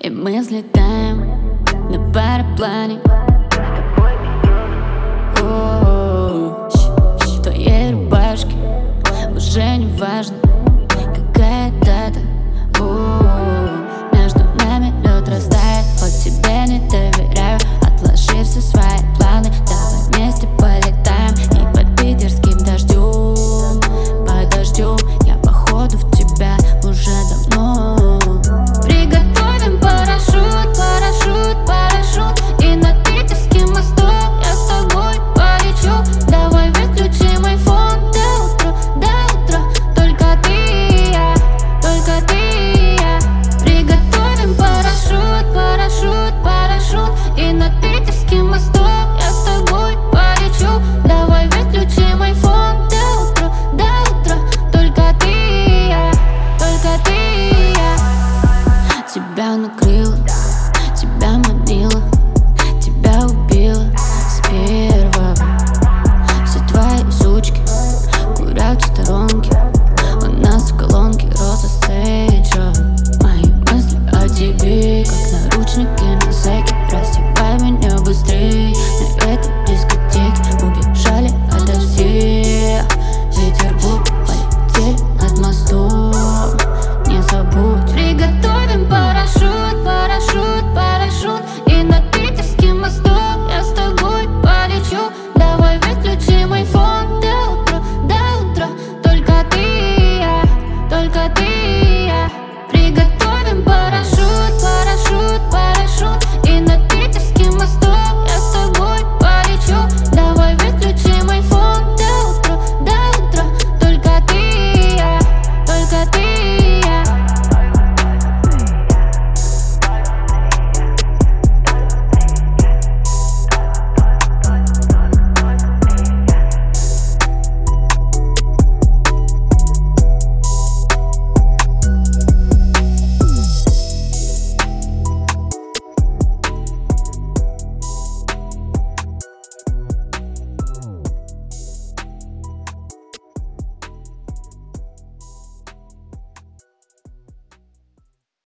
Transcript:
И мы взлетаем на параплане. В твоей рубашке уже не важно, какая дата. Между нами лед растает, хоть тебе не доверяю. Отложи все свои планы, давай вместе полетаем. И под питерским дождем, под дождем я походу в тебя уже давно. Приготовим парашют, парашют, парашют. И над питерским мостом я с тобой полечу. Давай выключим айфон до утра, только ты и я, только ты и я. Приготовим парашют, парашют, парашют. И над питерским мостом я с тобой полечу. Давай выключим айфон до утра, только ты и я, только ты и я. Тебя накрыло, тебя манило.